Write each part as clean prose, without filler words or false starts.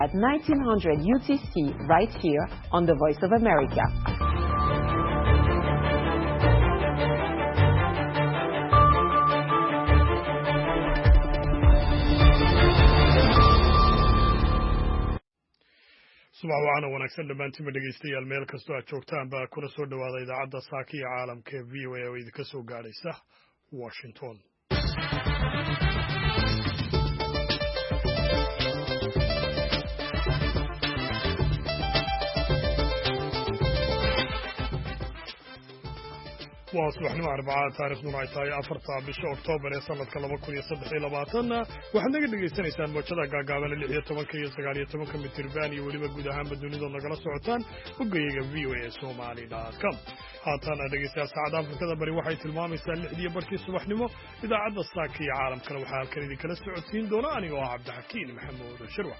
at 1900 UTC right here on the Voice of America. subax waxaana wanaagsan dhammaantiinba dhegaystayaal meel kastoo aad joogtaan baa kuna soo dhowaada idaacadda saaka iyo caalamka ee v o a oo idinka soo gaadhaysa Washington. waa subaxnimo arbacada taariikhduna ay tahay 4 bisha Oktoobar ee sanadka 2023 waxaad naga dhagaysanaysaan moojada gaagaaban 16 iyo 19 mitirban iyo weliba guud ahaanba dunida nagala socotaan boggayaga voasomali.com. haatan dhegaystayaal saacada Afrikada bari waxay tilmaamaysaa 6 barkii subaxnimo. idaacadda saaka iyo caalamkana waxaa halkan idinkala socodsiin doona anigoo ah Cabdixakiin Maxamuud Shirwa.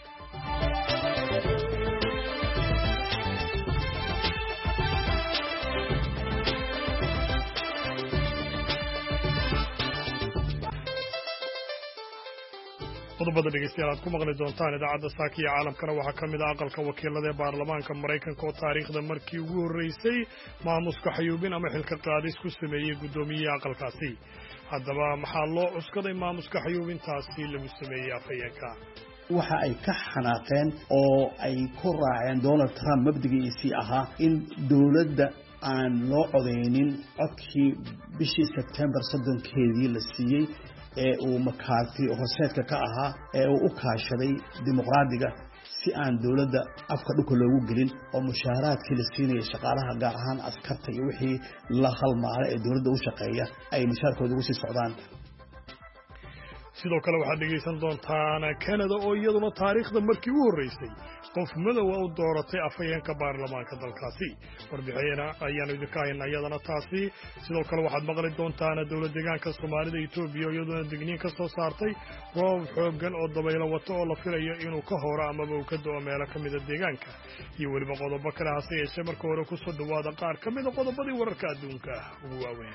qodobada dhegeystayaal aad ku maqli doontaan idaacadda saaka iyo caalamkana waxaa ka mid ah aqalka wakiilada ee baarlamaanka Maraykanka oo taariikhda markii ugu horreysay maamuska xayuubin ama xilka qaadis ku sameeyey guddoomiyaha aqalkaasi. haddaba maxaa loo cuskaday maamuska xayuubintaasi lagu sameeyey afhayeenka? waxa ay ka xanaaqeen oo ay ku raaceen Donald Trump mabdigiisii ahaa in dowladda aan loo codeynin codkii bishii September 3 la siiyey ee uu McCarthy horseedka ka ahaa ee uu u kaashaday dimuqraadiga si aan dawladda afka dhulka loogu gelin oo mushaaraadkii la siinayay shaqaalaha gaar ahaan askarta iyo wixii la halmaala ee dawladda u shaqeeya ay mushaarkooda ugu sii socdaan. sidoo kale waxaad dhegaysan doontaan Canada oo iyaduna taariikhda markii ugu horreysay qof madow u dooratay afhayeenka baarlamaanka dalkaasi. warbixinayna ayaanu idinka haynaa iyadana taasi. sidoo kale waxaad maqli doontaan dowlad deegaanka Soomaalida Itoobiya oo iyaduna digniin ka soo saartay roob xooggan oo dabaylo wato oo la filayo inuu ka horo amaba uu ka doo meelo ka mid ah deegaanka iyo weliba qodobo kale hase yeeshee marka hore ku soo dhawaada qaar ka mid ah qodobadii wararka adduunka ugu waaweyn.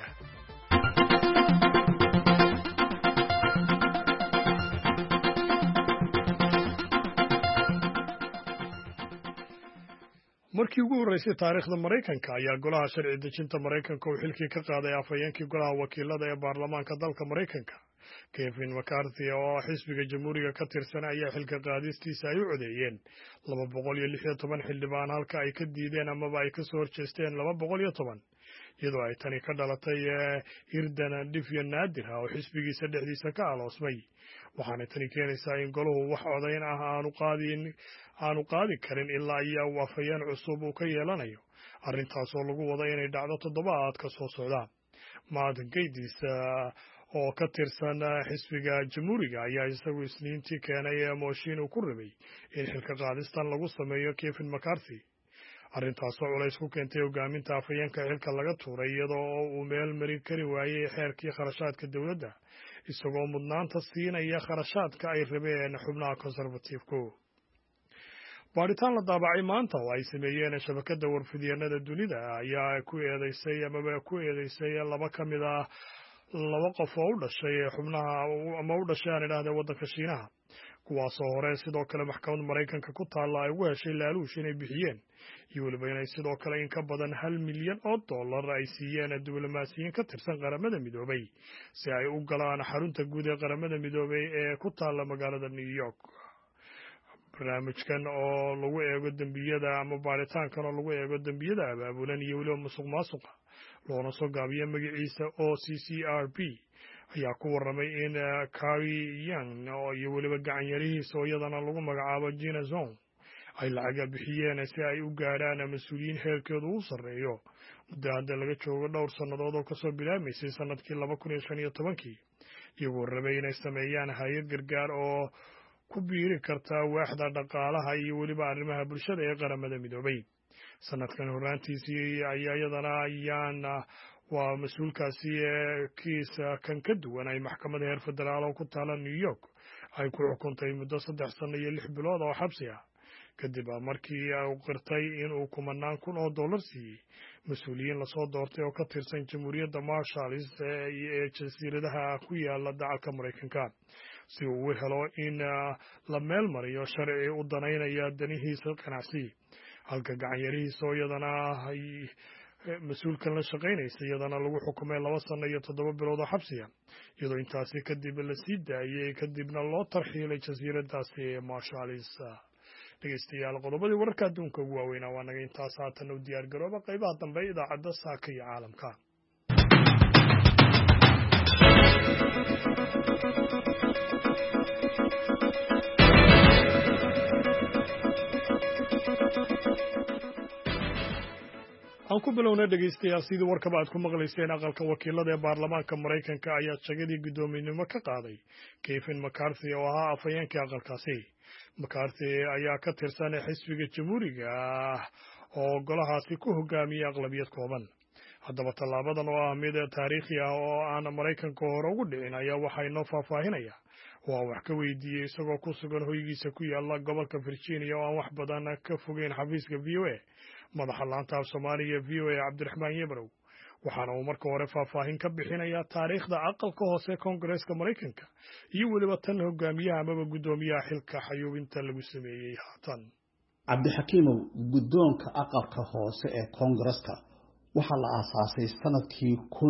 markii ugu horreysay taariikhda Maraykanka ayaa golaha sharci dejinta Maraykanka uu xilkii ka qaaday afhayeenkii golaha wakiilada ee baarlamaanka dalka Maraykanka Kevin McCarthy oo xisbiga jamhuuriga ka tirsan ayaa xilka qaadistiisa ay u codeeyeen 216 xildhibaan halka ay ka diideen amaba ay ka soo horjeesteen 210 iyadoo ay tani ka dhalatay hirdan dhifyo naadir ah oo xisbigiisa dhexdiisa ka aloosmay. waxaana tani keenaysaa in golahu wax codayn ah aanu qaadi karin ilaa ayaa uu afhayeen cusub uu ka yeelanayo. arrintaas oo lagu wada inay dhacdo toddobaadka soo socda. Matt Gaetz oo ka tirsan xisbiga jamhuuriga ayaa isagu isniintii keenay mooshin uu ku rabay in xilka qaadistan lagu sameeyo Kevin McCarthy. arrintaas oo culays ku keentay hogaaminta afhayeenka xilka laga tuuray iyadoo uu meel marin kari waayey xeerkii kharashaadka dowladda isagoo mudnaanta siinaya kharashaadka ay rabeen xubnaha konservatiifku. baaritaan la daabacay maanta oo ay sameeyeen shabakadda warfidyeennada dunida ayaa ku eedeysay laba ka mid ah laba qof oo u dhashay xubnaha ama u dhashay aan idhaahda waddanka Shiinaha kuwaasoo hore sidoo kale maxkamad Maraykanka ku taalla ay ugu heshay laaluush inay bixiyeen iyo weliba inay sidoo kale in ka badan $1 milyan ay siiyeen diblomaasiyiin ka tirsan qaramada midoobay si ay u galaan xarunta guud ee qaramada midoobay ee ku taalla magaalada New York. barnaamijkan oo lagu eego dembiyada ama baaritaankan oo lagu eego dembiyada abaabulan iyo weliba musuqmaasuqa loona soo gaabiyo magaciisa OCCRP ayaa ku warramay in Carrie Young iyo weliba gacanyarihiisa oo iyadana lagu magacaabo Gina Zhou ay lacaga bixiyeen si ay u gaadhaan mas'uuliyiin heerkoodu u sarreeyo muddo hadda laga joogo dhowr sannadood oo kasoo bilaamaysay sanadkii 2015 iyagoo rabay inay sameeyaan hay'ad gargaar oo ku biiri karta waaxda dhaqaalaha iyo weliba arrimaha bulshada ee qaramada midoobay. sanadkan horraantiisii ayaa iyadana waa mas-uulkaasi kiisa kan ka duwan ay maxkamadda heer federaal oo ku taala New York ay ku xukuntay muddo 3 sano iyo 6 bilood oo xabsi ah kadib markii uu qirtay in uu $10,000 siiyey mas-uuliyiin lasoo doortay oo ka tirsan jamhuuriyadda Marshalls ee jasiiradaha ku yaala dacalka Maraykanka. si uu u helo in la meel mariyo sharci u danaynaya danihiisa ganacsi, halka gacanyarihiisa oo iyadana ay mas-uulkan la shaqaynaysa iyadana lagu xukumay 2 sano iyo 7 bilood oo xabsiya, iyadoo intaasi kadib la sii daayey kadibna loo tarxiilay jasiiradaasi Marshallis. dhegeystayaal, qodobadii wararka adduunka ugu waaweynaa waa naga intaas. haatan u diyaar garooba qaybaha dambe idaacadda saaka iyo caalamka. aan ku bilownay dhegeystayaal, sidii warkaba aad ku maqlayseen, aqalka wakiilada ee baarlamaanka Maraykanka ayaa shagadii guddoominimo ka qaaday Kevin McCarthy oo ahaa afhayeenkii aqalkaasi. McCarthy ayaa ka tirsan xisbiga jamhuuriga oo golahaasi ku hogaamiyey aqlabiyad kooban. haddaba tallaabadan oo ah mid taariikhi ah oo aan Maraykanka hore ugu dhicin ayaa waxaa inoo faahfaahinaya. waa wax ka weydiiyey isagoo ku sugan hoygiisa ku yaala gobolka Virginia oo aan wax badan ka fogeyn xafiiska VOA madaxa laanta af Soomaaliya VOA Cabdiraxmaan Yebrow, waxaana uu marka hore faahfaahin ka bixinayaa taariikhda aqalka hoose Koongareeska Maraykanka iyo weliba tan hogaamiyaha amaba guddoomiyaha xilka xayuubinta lagu sameeyey haatan. Cabdixakiimow, guddoonka aqalka hoose ee Koongareeska waxaa la aasaasay sanadkii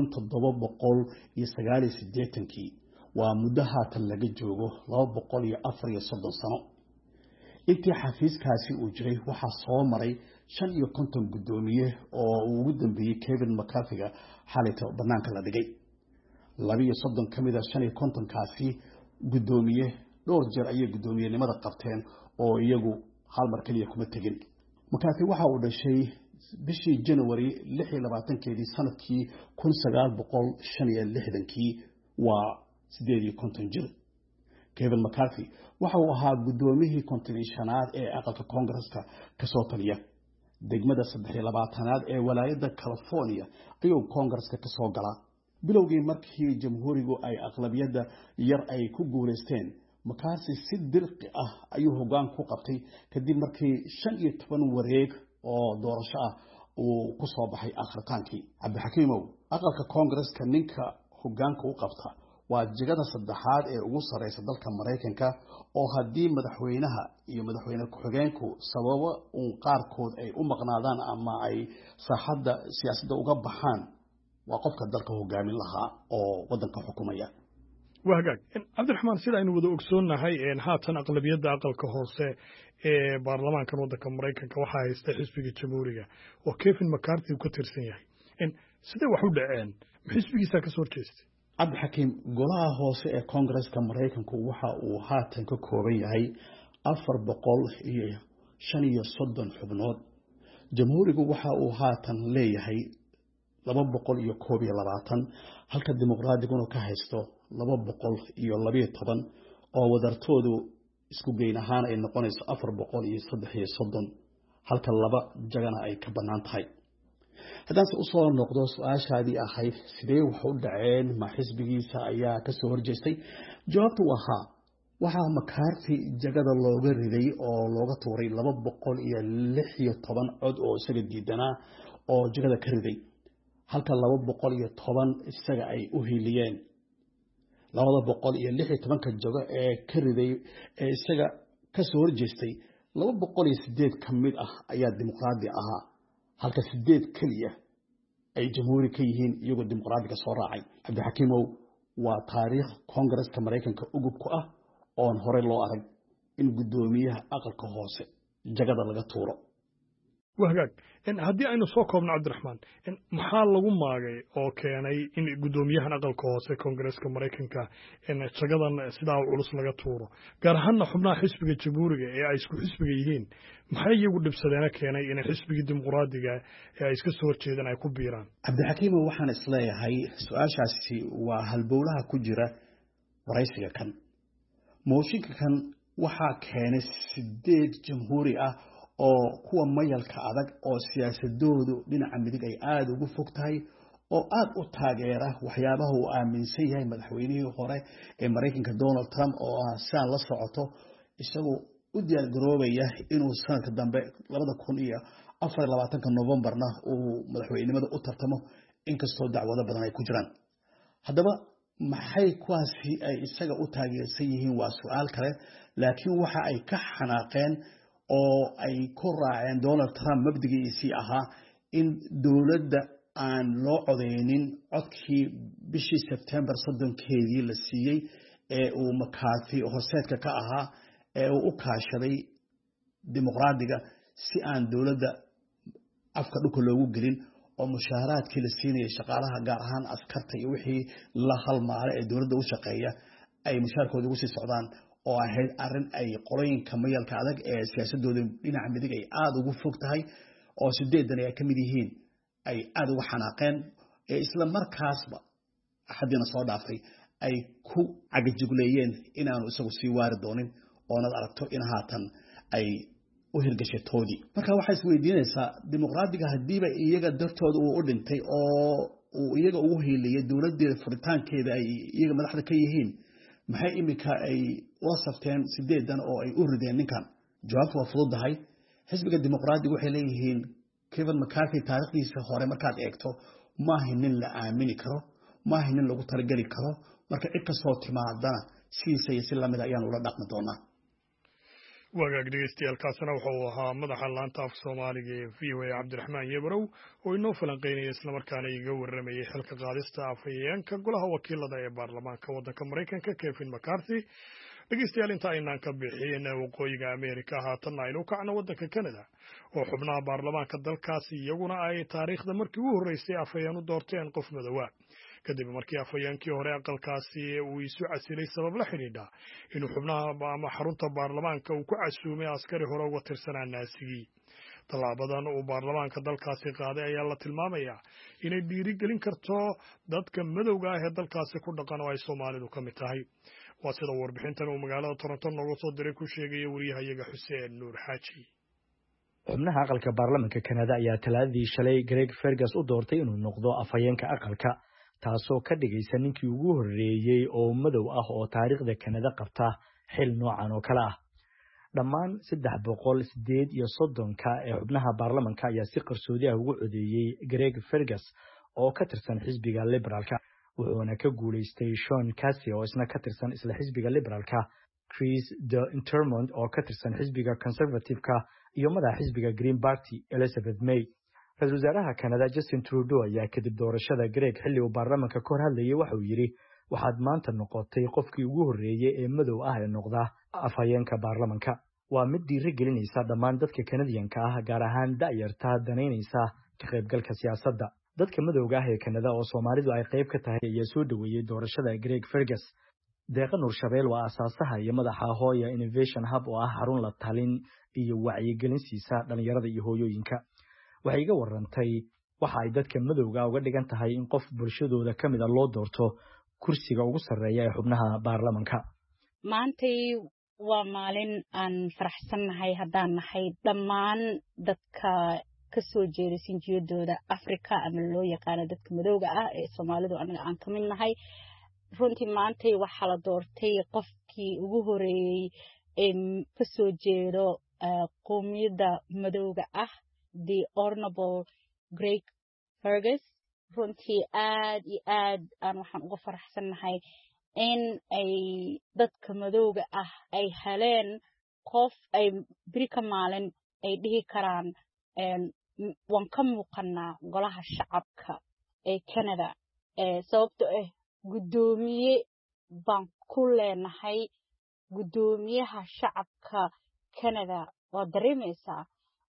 1789. waa muddo haatan laga joogo 234 sano. intii xafiiskaasi uu jiray waxaa soo maray 55 guddoomiye oo uu ugu dambeeyey Kevin McCarthy xalayta banaanka la dhigay. 32 ka mid ah 55kaasi guddoomiye dhowr jeer ayay guddoomiyenimada qabteen oo iyagu hal mar kaliya kuma tegin. McCarthy waxa uu dhashay bishii January 26 sanadkii 1965. waa 58 jir. Kevin McCarthy waxa uu ahaa guddoomiyihii 55aad ee aqalka Koongareeska ka soo taliya. degmada 23aad ee walaayadda California ayuu Koongareeska ka soo galaa. bilowgii markii jamhuurigu ay aqlabiyadda yar ay ku guuleysteen, McCarthy si dirqi ah ayuu hoggaan ku qabtay kadib markii 15 wareeg oo doorasho ah uu ku soo baxay akhritaankii. Cabdixakiimow, aqalka Koongareeska ninka hoggaanka u qabta waa jagada saddexaad ee ugu sareysa dalka Maraykanka, oo haddii madaxweynaha iyo madaxweyne ku-xigeenku sababo qaarkood ay u maqnaadaan ama ay saaxadda siyaasadda uga baxaan, waa qofka dalka hogaamin lahaa oo waddanka xukumaya. waa hagaag Cabdiraxmaan, sida aynu wada ogsoonnahay haatan aqlabiyadda aqalka hoose ee baarlamaankan waddanka Maraykanka waxaa haysta xisbiga jamhuuriga oo Kevin McCarthy uu ka tirsan yahay. sidee wax u dhaceen? xisbigiisa ka soo horjeestay? Cabdixakiim, golaha hoose ee Koongareeska Maraykanku waxa uu haatan ka kooban yahay 435 xubnood. jamhuurigu waxa uu haatan leeyahay 221, halka dimuqraadiguna ka haysto 212 oo wadartoodu isku geyn ahaan ay noqonayso 433, halka 2 jagana ay ka bannaan tahay. haddaan u soo noqdo su'aashaadii ahayd sidee wax u dhaceen, ma xisbigiisa ayaa ka soo horjeestay? jawaabtu waa haa. waxaa McCarthy jagada looga riday oo looga tuuray 216 cod oo isaga diidanaa oo jagada ka riday, halka 210 isaga ay u hiiliyeen. 216 jago ee ka riday ee isaga ka soo horjeestay, 208 ka mid ah ayaa dimuqraadi ahaa, halka 8 kaliya ay jamhuuri ka yihiin iyagoo dimuqraadiga soo raacay. Cabdixakiimow, waa taariikh Koongareeska Maraykanka ugub ku ah oon hore loo arag in guddoomiyaha aqalka hoose jagada laga tuuro. waa hagaag haddii aynu soo koobno Cabdiraxmaan, maxaa lagu maagay oo keenay in guddoomiyahan aqalka hoose Koongareeska Maraykanka jagadan sidaa culus laga tuuro, gaar ahaanna xubnaha xisbiga jamhuuriga ee ay isku xisbiga yihiin? maxay iyagu dhibsadeena keenay in xisbigii dimuqraadiga ee ay iska soo horjeedaan ay ku biiraan? Cabdixakiimow, waxaan isleeyahay su'aashaasi waa halbowlaha ku jira waraysiga kan. mooshinka kan waxaa keenay 8 jamhuuri ah oo kuwa mayalka adag oo siyaasadoodu dhinaca midig ay aad ugu fog tahay oo aad u taageera waxyaabaha uu aaminsan yahay madaxweynihii hore ee Maraykanka Donald Trump, oo saan la socoto isagoo u diyaar garoobaya inuu sanadka dambe 2024 Novembarna uu madaxweynimada u tartamo, inkastoo dacwado badan ay ku jiraan. haddaba maxay kuwaasi ay isaga u taageersan yihiin waa su'aal kale laakiin waxa ay ka xanaaqeen oo ay ku raaceen Donald Trump mabdigiisii ahaa in dawladda aan loo codeynin codkii bishii September 3keedii la siiyay ee uu McCarthy hooseedka ka ahaa ee uu u kaashaday dimuqraadiga si aan dawladda afka dhulka loogu gelin oo mushaaraadkii la siinayay shaqaalaha gaar ahaan askarta iyo wixii la halmaale ee dawladda u shaqeeya ay mushaarkooda ugu sii socdaan oo ahayd arrin ay qolooyinka mayalka adag ee siyaasadooda dhinaca midig ay aad ugu fog tahay oo 8 ay ka mid yihiin ay aad uga xanaaqeen ee isla markaasba xadina soo dhaafay ay ku cagajugleeyeen inaanu isagu sii waari doonin oo nad aragto in haatan ay u hirgashay toodii marka waxa isweydiinaysaa dimuqraadiga hadiiba iyaga dartooda uu u dhintay oo uu iyaga ugu heeliyay dawladda furitaankeeda ay iyaga madaxda ka yihiin maxay imika ay wasafteen 8 oo ay u rideen ninkan jawaabtu waa fududahay xisbiga dimuqraadiga waxay leeyihiin Kevin McCarthy taariikhdiisa hore markaad eegto ma ahayn la aamini karo ma ahayn lagu targeli karo marka cid kastoo timaadana si lamid ayaan ula dhaqmi doonaa wagaag dhegeystayaal waxa uu ahaa madaxa laanta af Soomaaliga ee VOA Cabdiraxmaan Yebrow oo inoo falanqeynaya isla markaana iga waramayay xilka qaadista afhayeenka golaha wakiilada ee baarlamaanka waddanka Mareykanka Kevin McCarthy dhegeystayaal inta aynaan ka bixin waqooyiga Ameerika haatan aynu kacno waddanka Canada oo xubnaha baarlamaanka dalkaasi iyaguna ay taariikhda markii ugu horeysay afhayeen u doorteen qof madow kadib markii afhayeenkii hore aqalkaasi uu isu casilay sabab la xiriidha inuu xubnaha ama xarunta baarlamaanka uu ku casuumay askari hore uga tirsanaa naasigii talaabadan uu baarlamaanka dalkaasi qaaday ayaa la tilmaamayaa inay dhiirigelin karto dadka madowga ah ee dalkaasi ku dhaqan oo ay Soomaalidu ka mid tahay waa sida warbixintan uu magaalada Toronto nooga soo diray ku sheegay wariyahayaga Xuseen Nuur Xaaji xubnaha aqalka baarlamaanka Canada ayaa talaadii shalay Greg Fergus u doortay inuu noqdo afhayeenka aqalka taasoo ka dhigaysa ninkii ugu horeeyay oo madow ah oo taariikhda Canada qabta xil noocan oo kale ah dhammaan 338 ee xubnaha baarlamaanka ayaa si qarsoodi ah ugu codeeyay Greg Fergus oo ka tirsan xisbiga liberalka wuxuuna ka guuleystay Sean Casey oo isna ka tirsan isla xisbiga liberalka Chris de Intermont oo ka tirsan xisbiga conservative-ka iyo madaxa xisbiga Green Party Elizabeth May Ra-iisul wasaaraha Canada Justin Trudeau ayaa kadib doorashada Greg xilli uu baarlamaanka ka hor hadlayay waxa uu yiri waxaad maanta noqotay qofkii ugu horeeyay ee madow ah ee noqda afhayeenka baarlamaanka waa mid dhiirigelinaysa dhammaan dadka Canadianka ah gaar ahaan da'yarta danaynaysa ka qaybgalka siyaasadda dadka madowga ah ee Canada oo Soomaalidu ay qayb ka tahay ayaa soo dhaweeyay doorashada Greg Fergus deeqa Nuur Shabeel waa asaasaha iyo madaxa Hoya Innovation Hub oo ah xarun la talin iyo wacyigelin siisa dhalinyarada iyo hooyooyinka waxay iga warantay waxa ay dadka madowga uga dhigan tahay in qof bulshadooda kamid ah loo doorto kursiga ugu sareeya ee xubnaha baarlamaanka maantay waa maalin aan faraxsanahay haddaan nahay dhammaan dadka ka soo jeeday sinjiyadooda Afrika ama loo yaqaan dadka madowga ah ee Soomaalidu anaga aan ka mid nahay runtii maantay waxa la doortay qofkii ugu horeeyay ee ka soo jeedo qowmiyadda madowga ah the honorable Greg Fergus runtii aad iyo aad aan waxaan uga faraxsanahay in ay dadka madowga ah ay heleen qof ay biri ka maalin ay dhihi karaan waan ka muuqanaa golaha shacabka ee Canada sababtoo ah gudoomiye baan ku leenahay gudoomiyaha shacabka Canada waa dareemaysaa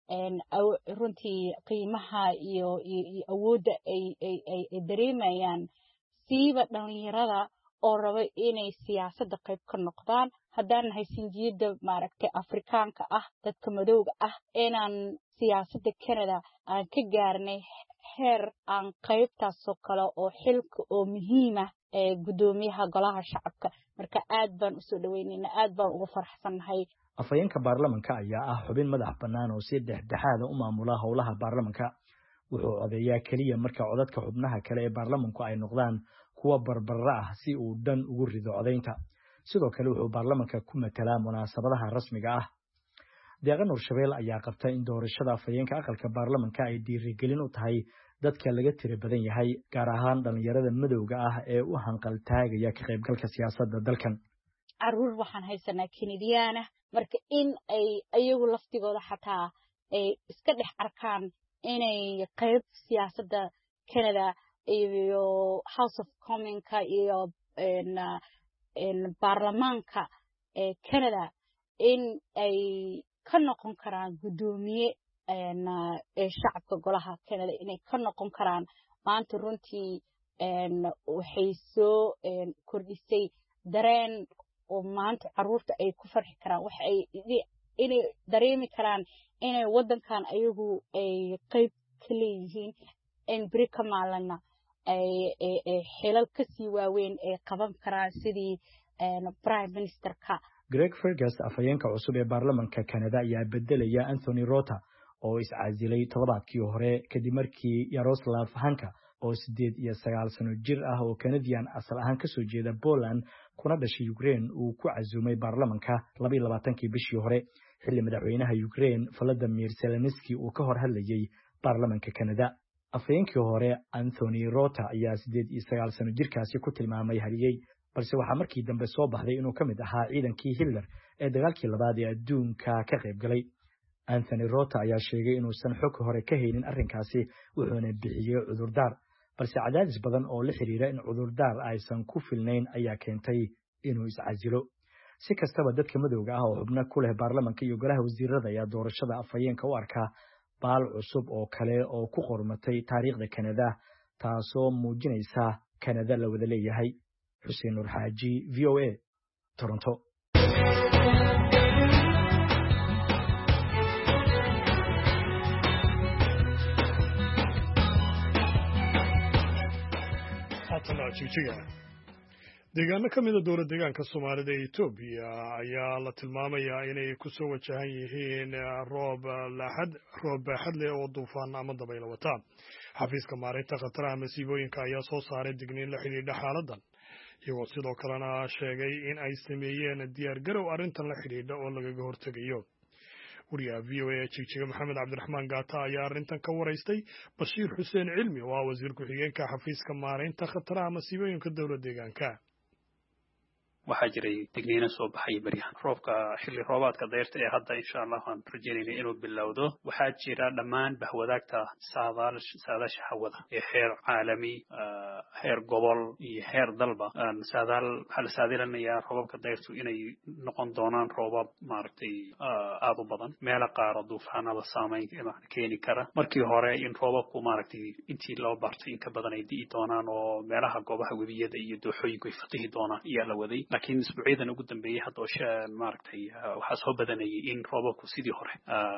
runtii qiimaha iyo awoodda ay dareemayaan siiba dhalinyarada oo raba inay siyaasadda qayb ka noqdaan haddaan nahay sinjiyada maaragtay Afrikaanka ah dadka madowga ah inaan siyaasadda Canada aan ka gaarnay heer aan qaybtaasoo kale oo xilka oo muhiim ah ee gudoomiyaha golaha shacabka marka aad baan u soo dhaweynaynaa aad baan uga faraxsanahay afhayeenka baarlamaanka ayaa ah xubin madax bannaan oo si dhexdhexaad u maamula howlaha baarlamaanka wuxuu codeeyaa kaliya marka codadka xubnaha kale ee baarlamaanku ay noqdaan kuwa barbara ah si uu dhan ugu rido codeynta sidoo kale wuxuu baarlamaanka ku matalaa munaasabadaha rasmiga ah deeqa Nuur Shabeel ayaa qabtay in doorashada afhayeenka aqalka baarlamaanka ay dhiirigelin u tahay dadka laga tiro badan yahay gaar ahaan dhalinyarada madowga ah ee u hanqal taagaya ka qaybgalka siyaasadda dalkan. caruur waxaan haysanaa Canadian ah marka in ay ayagu laftigooda xataa ay iska dhex arkaan inay qayb siyaasadda Canada iyo House of Commons-ka iyo baarlamaanka Canada in ay ka noqon karaan gudoomiye shacabka golaha Canada inay ka noqon karaan maanta runtii waxay soo kordhisay dareen oo maanta caruurta ay ku farxi karaan waxa ay inay dareemi karaan inay wadankan ayagu ay qayb ka leeyihiin in bari ka maalana ay xilal ka sii waaweyn ay qaban karaan sidii prime ministerka. Greg Fergus afhayeenka cusub ee baarlamaanka Canada ayaa bedelaya Anthony Rota oo iscaasilay toddobaadkii hore kadib markii Yaroslav Hanka oo 89 sano jir ah oo Canadian asal ahaan ka soo jeeda Poland kuna dhashay Ukraine uu ku cazumay baarlamaanka 22kii bishii hore xilli madaxweynaha Ukraine Volodymyr Zelensky uu ka hor hadlayay baarlamaanka Canada. afhayeenkii hore Anthony Rota ayaa 89 sano jirkaasi ku tilmaamay haliyay balse waxaa markii dambe soo baxday inuu ka mid ahaa ciidankii Hitler ee dagaalkii labaad ee adduunka ka qayb galay. Anthony Rota ayaa sheegay inuusan xog hore ka haynin arrinkaasi wuxuuna bixiyay cudurdaar balse cadaadis badan oo la xiriira in cudurdaar aysan ku filnayn ayaa keentay inuu iscasilo. si kastaba dadka madowga ah oo xubno ku leh baarlamaanka iyo golaha wasiirada ayaa doorashada afhayeenka u arkaa baal cusub oo kale oo ku qormatay taariikhda Canada taasoo muujinaysa Canada la wada leeyahay. Xuseen Nur Xaaji, VOA, Toronto. deegaano ka mid ah dowlad deegaanka Soomaalida ee Itoobiya ayaa la tilmaamayaa inay ku soo wajahan yihiin roob baaxad leh oo duufaan ama dabaylo wata. xafiiska maareynta khataraha masiibooyinka ayaa soo saaray digniin la xidhiidha xaaladan iyagoo sidoo kalena sheegay in ay sameeyeen diyaar garow arrintan la xidhiidha oo lagaga hortegayo. wariyaha VOA Jigjiga Maxamed Cabdiraxmaan Gaata ayaa arrintan ka waraystay Bashiir Xuseen Cilmi oo ah wasiir ku-xigeenka xafiiska maareynta khataraha masiibooyinka dowlad deegaanka. waxaa jiray digniino soo baxay baryahan roobka xilli roobaadka dayrta ee hadda insha Allah aan rajaynayna inuu bilowdo. waxaa jira dhammaan bahwadaagta saadaasha hawada ee heer caalami heer gobol iyo heer dalba waxaa la saadaalinayaa roobabka dayrtu inay noqon doonaan roobab maaragtay aad u badan meelo qaar duufaanada saameyn keeni kara. markii hore in roobabku maaragtay intii loo bartay in ka badan ay di'i doonaan oo meelaha goobaha webiyada iyo dooxooyinku ay fatihi doonaan ayaa la waday. laakiin isbuucyadan ugu dambeeyay hadda maaragtay waxaa soo badanayay in roobabku sidii hore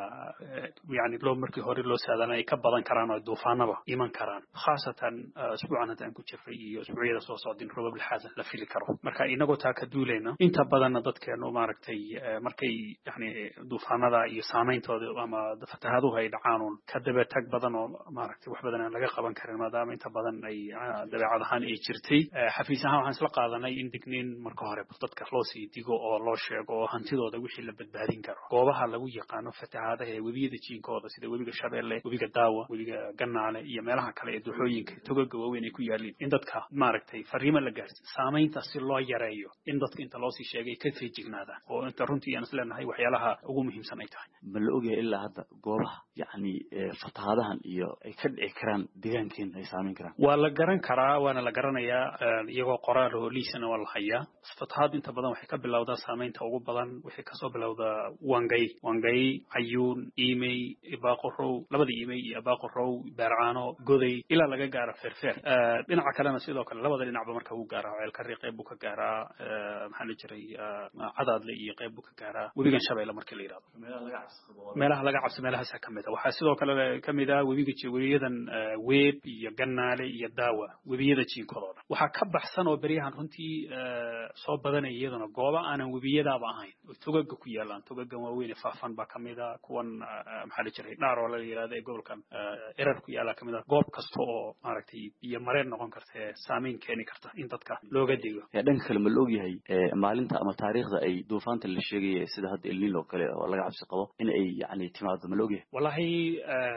markii hore loo saadaalay ay ka badan karaan oo duufaanaba iman karaan khaasatan isbuucan hadda aan ku jirnay iyo isbuucyada soo socda in roobab lixaad la fili karo. marka inagoo taa ka duulayna inta badanna dadkeenu maaragtay markay duufaanada iyo saameyntooda ama fatahaduhu ay dhacaan ka daba tag badan oo maaragtay wax badan aan laga qaban karin maadaama inta badan ay dabeecad ahaan ay jirtay. xafiis ahaan waxaan isla qaadanay in digniin marka hore dadka loo sii digo oo loo sheego oo hantidooda wixii la badbaadin karo goobaha lagu yaqaano fatahaadaha ee webiyada jiinkooda sida webiga Shabeelle, webiga Daawa, webiga Gannaale iyo meelaha kale ee duxooyinka togaga waaweyn ay ku yaalin in dadka maaragtay fariimo la gaarsiiyo saameynta si loo yareeyo in dadka inta loo sii sheegay ka feejignaadaan oo inta runtii aan isleenahay waxyaalaha ugu muhiimsan ay tahay. ma la ogahay ilaa hadda goobaha fatahaadahan iyo ay ka dhici karaan deegaankeena ay saameyn karaan? waa la garan karaa waana la garanayaa iyagoo qoraal oo liisana waa la hayaa. fatahaad inta badan waxay ka bilowdaa saameynta ugu badan waxay ka soo bilowdaa Wangay, Ayuun, Imey, Ibaaqorow, labada Imey iyo Ibaaqorow, Baarcaano, Goday ilaa laga gaaro Feerfeer. dhinaca kalena sidoo kale labada dhinacba marka uu gaaro Ceelkari qayb buu ka gaaraa maxaa la jiray Cadaadle iyo qayb buu ka gaaraa webiga Shabeelle markii la yiraahdo meelaha laga cabsi meelahaas ka mid ah. waxaa sidoo kale ka mid ah webiyadan Weeb iyo Gannaale iyo Daawa webiyada jiinkooda. waxaa ka baxsan oo bariyahan runtii soo badanay iyadana gooba aanan webiyadaaba ahayn oo togaga ku yaalaan togaga waaweyn ee faafan baa kamid ah kuwan maxaa la jiray dhaar oo la yiraahdo ee gobolkan erar ku yaala kamid ah goob kasta oo maaragtay iyo mareen noqon karta saameyn keeni karta in dadka looga digo. dhanka kale ma la ogyahay maalinta ama taariikhda ay duufaanta la sheegay sida hadda El Niño kale oo laga cabsi qabo in ay timaado ma la ogyahay? wallahi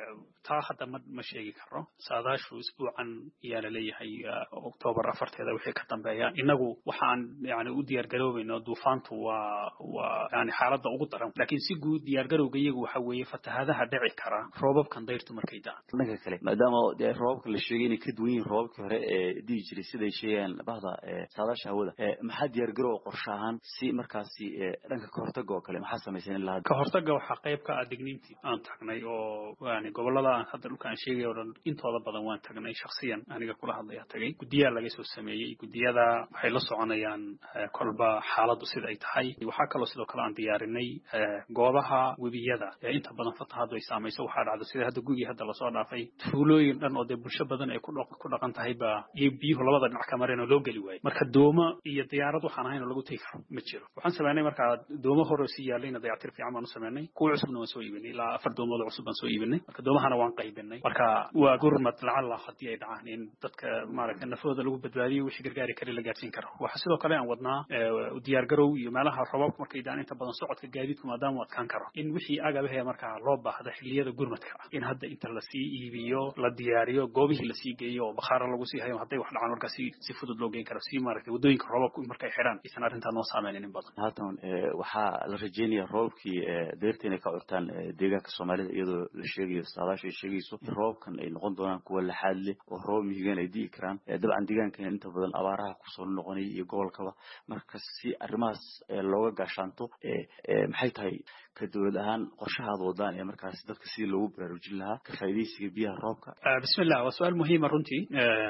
taa hadda ma sheegi karo saadaashu isbuucan yaana leeyahay October 4 wixii ka dambeeya inagu waxaan yani u diyaar garoobayno duufaantu waa yani xaaladda ugu daran laakiin si guud diyaar garowga iyagu waxa weeye fatahaadaha dhici kara roobabkan dayrtu markay da'aan dhanka kale maadaama roobabka la sheegay inay ka duwan yihiin roobabkii hore ee dhigi jiray siday sheegayaan bahda saadaasha hawada maxaa diyaar garow qorshe ahaan si markaasi dhanka ka hortagga oo kale maxaa samaysan ilaa ka hortagga waxa qayb ka ah digniintii aan tagnay oo yani gobolada aan hadda dhulka aan sheegay oo dhan intooda badan waan tagnay shakhsiyan aniga kula hadlaya tagay gudiyaha laga soo sameeyay gudiyada waxay la soconayaan kolba xaaladdu sida ay tahay waxaa kaloo sidoo kale aan diyaarinay goobaha webiyada inta badan fatahaadu ay saamayso waxaa dhacdo sida hadda gugii hadda la soo dhaafay tuulooyin dhan oo bulsho badan ay ku dhaqan tahay ba biyuhu labada dhinac ka mareen oo loo gali waayay marka dooma iyo diyaarad waxaan ahayn oo lagu tagi karo ma jiro waxaan sameynay marka dooma hore si yaalayna dayactir fiican baan u sameynay kuwa cusubna waan soo iibinay ilaa 4 doomood cusub baan soo iibinay marka doomahana waan qaybinay marka waa gurmad lacala hadii ay dhacaan in dadka maaragtay nafooda lagu badbaadiyo wixii gargaari kale la gaarsiin karo waxa sidoo kale aan wadnaa u diyaar garow iyo meelaha roobabka markay daan inta badan socodka gaadiidku maadaama uu adkaan karo in wixii agabaha marka loo baahdo xilliyada gurmadka in hadda inta la sii iibiyo la diyaariyo goobihii la sii geeyo bakhaar lagu sii hayo haday wax dhacaan marka si fudud loo geyn karo si maaragtay wadooyinka roobabku markay xiraan isan arinta noo saameeyeen badan haatan waxa la rajeynayaa roobkii deerteena ka urtaan deegaanka Soomaalida iyadoo la sheegayo saadaasha sheegayso roobkan ay noqon doonaan kuwa la xaad leh oo roob mihigan ay dii karaan dabcan deegaanka inta badan abaaraha ku soo noqonay iyo gobolkaba marka si arrimahaas looga gaashaanto maxay tahay ka dawlad ahaan qorshahaad wadaan ee markaas dadka si loogu baraarujin lahaa ka faa'iideysiga biyaha roobka bismillah waa su'aal muhiim ah runtii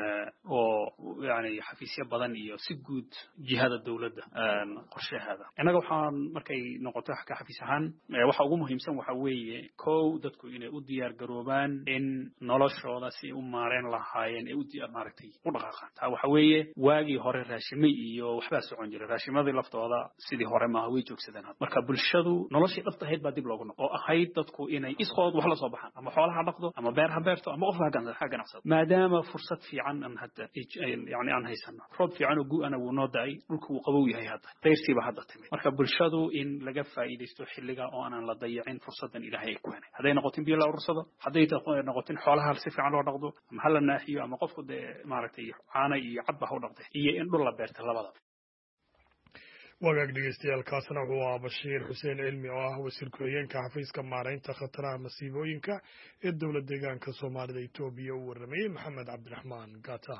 oo yani xafiisyo badan iyo si guud jihada dawladda qorshaheeda inaga waxaan markay noqoto ka xafiis ahaan waxa ugu muhiimsan waxa weeye koow dadku inay u diyaar garoobaan in noloshooda si u maareen lahaayeen ee u diyaar maaragtay u dhaqaaqaan taa waxa weeye waagii hore raashimay iyo waxba socon jiray raashimadii laftooda sidii hore ma way joogsadeen marka bulshadu noloshii dhabtahayd baa dib loogu noqo oo ahayd dadku inay iskood wax la soo baxaan ama xoolaha dhaqdo ama beer ha beerto ama qof ha ganacsado maadaama fursad fiican aan hadda yani aan haysano roob fiican oo gu'ana uu noo daay dhulku uu qabow yahay hadda dayrtiiba hadda timid marka bulshadu in laga faa'iideysto xilliga oo aan la dayacin fursadan ilaahay ay ku heenay haday noqotin biyo la urursado haday noqotin xoolaha si fiican loo dhaqdo ama hal naaxiyo ama qofku maaragtay caana iyo cadba ha u dhaqdo iyo in dhul la beerto labadaba wagaag dhegeystayaal kaasna wuxuu ahaa Bashiir Xuseen Cilmi oo ah wasiir ku-xigeenka xafiiska maareynta khataraha masiibooyinka ee dowlad deegaanka Soomaalida Itoobiya uu warramay Maxamed Cabdiraxmaan Gata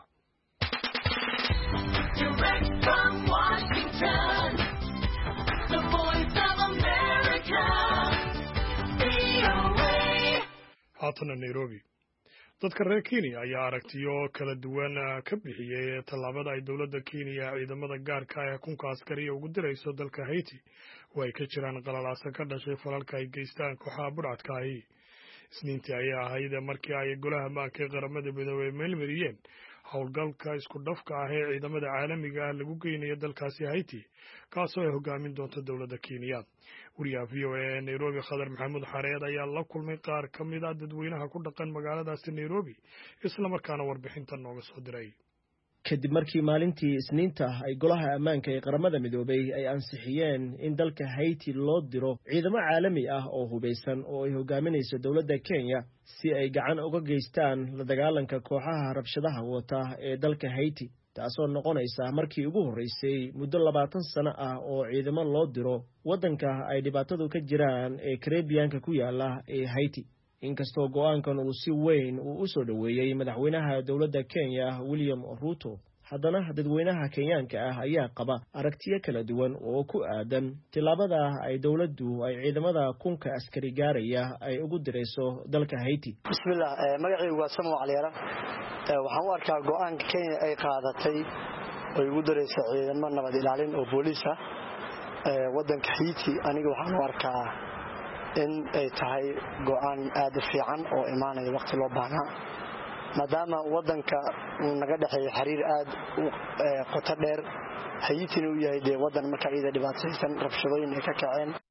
haatana Nairobi dadka reer Kenya ayaa aragtiyo kala duwan ka bixiyay tallaabada ay dowladda Kenya ciidamada gaarka ah kunka askari ugu dirayso dalka Haiti oo ay ka jiraan qalalaasa ka dhashay falalka ay geystaan kooxaha burcadka ah isniintii ayaa ahayd markii ay golaha ammaanka ee qaramada midoobay meelmariyeen howlgalka isku dhafka ah ee ciidamada caalamiga ah lagu geynayo dalkaasi Haiti kaasoo ay hogaamin doonto dowladda Kenya wariyaha VOA ee Nairobi Khadar Maxamuud Xareed ayaa la kulmay qaar ka mid ah dadweynaha ku dhaqan magaaladaasi Nairobi isla markaana warbixintan nooga soo diray kadib markii maalintii isniinta ay golaha ammaanka ee qaramada midoobay ay ansixiyeen in dalka Haiti loo diro ciidamo caalami ah oo hubeysan oo ay hogaaminayso dowladda Kenya si ay gacan uga geystaan la dagaalanka kooxaha rabshadaha wata ee dalka Haiti taasoo noqonaysa markii ugu horeysay muddo 20 sano ah oo ciidamo loo diro wadanka ay dhibaatadu ka jiraan ee Caribbean-ka ku yaala ee Haiti inkastoo go'aankan uu si weyn u soo dhaweeyay madaxweynaha dowladda Kenya William Ruto haddana dadweynaha Kenyaanka ah ayaa qaba aragtiyo kala duwan oo ku aadan tilaabada ay dowladdu ay ciidamada kunka askari gaaraya ay ugu dirayso dalka Haiti bismillah magacaygu waa Samo Caliyara waxaan u arkaa go'aanka Kenya ay qaadatay oo ugu dirayso ciidamo nabad ilaalin oo booliis ah wadanka Haiti aniga waxaan u arkaa in ay tahay go'aan aad u fiican oo imaanaya waqti loo baahnaa maadaama wadanka uu naga dhaxeeyo xiriir aad u qoto dheer Haiti uu yahay wadan marka iyada dhibaataysan rabshadooyin ay ka kaceen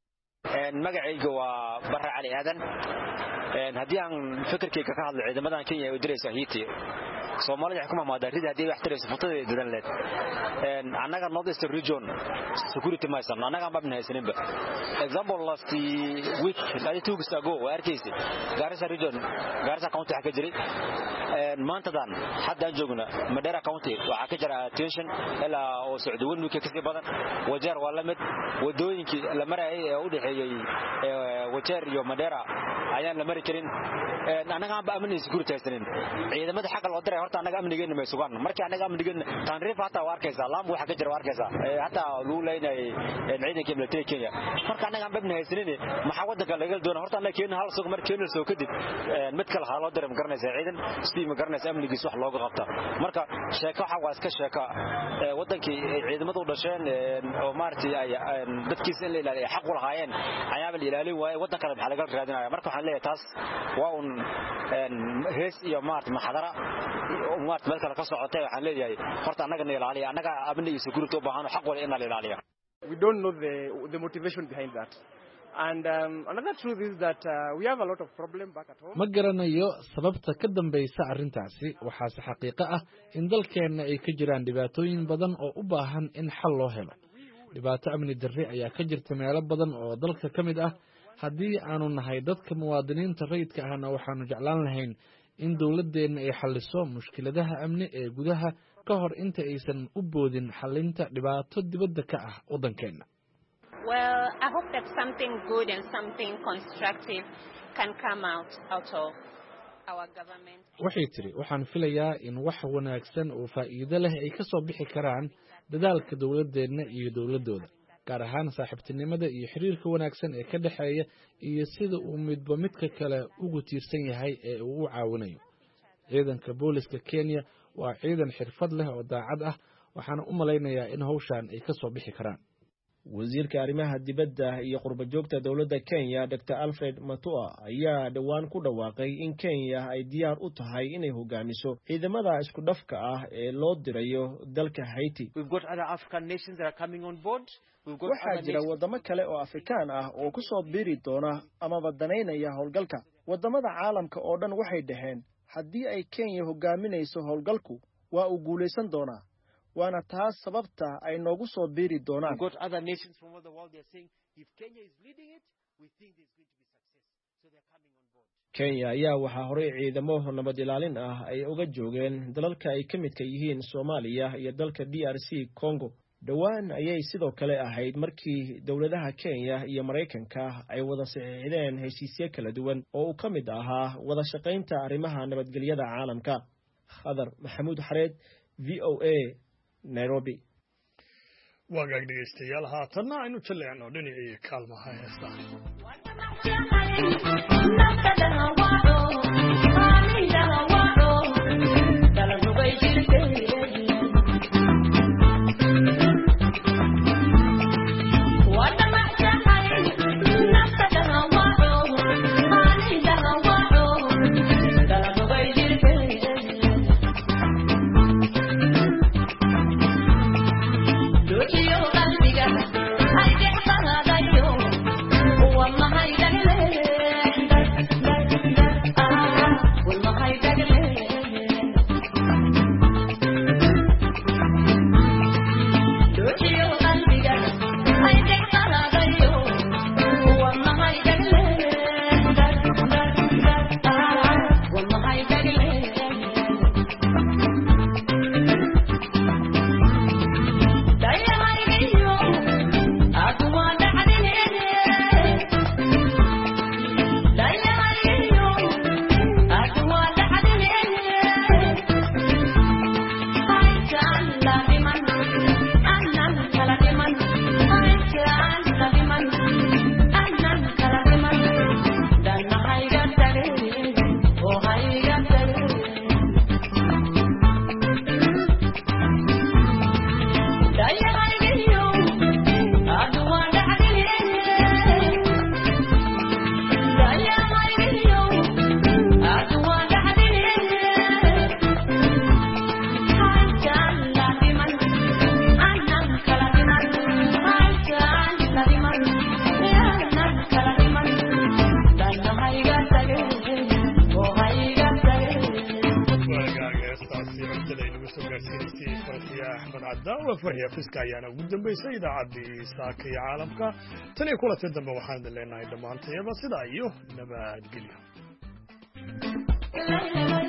magacayga waa Barre Cali Aadan haddii aan fikirkayga ka hadlo ciidamadan Kenya ay u dirayso Haiti Soomaalida ay kuma maadaarida hadii wax tirayso futadeeda dadaleed annaga North Eastern region security ma aysan annaga ma bnahaysaninba example last week like 2 weeks ago arkaysi Garissa region Garissa county waxa ka jiray maantadan hadda joogna Mandera county waxa ka jira tension ilaa oo Socdaweyne ka kasii badan wajeer waa la mid wadooyinkii la maray ee u dhaxeeyay wajeer iyo Mandera ayaan la mari karin annaga ba amni security aysan ciidamada xaq loo diray horta annaga amnigeena ma sugan markii annaga amnigeena Tanriif hata waa arkaysa laam waxa ka jira waa arkaysa hata loo leeyahay ciidanka military Kenya marka annaga babna haysanin maxaa wadanka laga doona horta annaga Kenya hal suuq markii soo kadib mid kale hal loo diray ma garanaysa ciidan si ma garanaysa amnigiis wax looga qabta marka sheeko waxa waa iska sheeko wadankii ciidamadu u dhasheen oo maartii ay dadkiisa in la ilaaliyo xaq u lahaayeen ayaaba la ilaalin waay wadanka waxa laga raadinaya marka waxaan leeyahay taas waa un hees iyo maartii maxadara maartii meel kale ka socotay waxaan leeyahay horta annaga na ilaaliyo annaga amni iyo security u baahan xaq wada in la ilaaliyo we don't know the motivation behind that and another truth is that we have a lot of problem back at home ma garanayo sababta ka dambaysa arintaasi waxaase xaqiiqo ah in dalkeena ay ka jiraan dhibaatooyin badan oo u baahan in xal loo helo dhibaato amni darri ayaa ka jirta meelo badan oo dalka ka mid ah haddii aanu nahay dadka muwaadiniinta rayidka ahna waxaanu jeclaan lahayn in dawladdeena ay xalliso mushkiladaha amni ee gudaha ka hor inta aysan u boodin xallinta dhibaato dibadda ka ah waddankeena Well, I hope that something good and something constructive can come out of our government. waxay tiri waxaan filayaa in wax wanaagsan oo faa'iido leh ay ka soo bixi karaan dadaalka dawladdeena iyo dawladooda gaar ahaan saaxiibtinimada iyo xiriirka wanaagsan ee ka dhaxeeya iyo sida uu midba midka kale ugu tiirsan yahay ee uu u caawinayo ciidanka booliska Kenya waa ciidan xirfad leh oo daacad ah waxaan u malaynayaa in hawshan ay ka soo bixi karaan wasiirka arrimaha dibadda iyo qurba joogta dawladda Kenya Dr. Alfred Matua ayaa dhawaan ku dhawaaqay in Kenya ay diyaar u tahay inay hogaamiso ciidamada isku dhafka ah ee loo dirayo dalka Haiti. We've got other African nations that are coming on board. Waxaa jira wadamo kale oo Afrikaan ah oo ku soo biiri doona ama badanaynaya howlgalka. Wadamada caalamka oo dhan waxay dhaheen haddii ay Kenya hogaaminayso howlgalku waa uu guuleysan doonaa. waana taas sababta ay noogu soo biiri doonaan. We've got other nations from all the world they are saying if Kenya is leading it we think there's going to be success so they are coming on board. Kenya ayaa waxaa horey ciidamo nabad ilaalin ah ay uga joogeen dalalka ay ka midka yihiin Soomaaliya iyo dalka DRC Congo. dhawaan ayay sidoo kale ahayd markii dawladaha Kenya iyo Mareykanka ay wada saxiixdeen heshiisyo kala duwan oo ka mid ahaa wada shaqaynta arrimaha nabadgelyada caalamka. Khadar Maxamuud Xareed VOA Nairobi. wagaag dhegeystayaal haatanna aynu jaleecno dhinacii kaalmaha heesta idaacadda waa farxiya fiska ayaana ugu dambaysay idaacaddii saaka iyo caalamka tan iyo kulantii dambe waxaan idin leenahay dhammaantayaba sidaa iyo nabadgelyo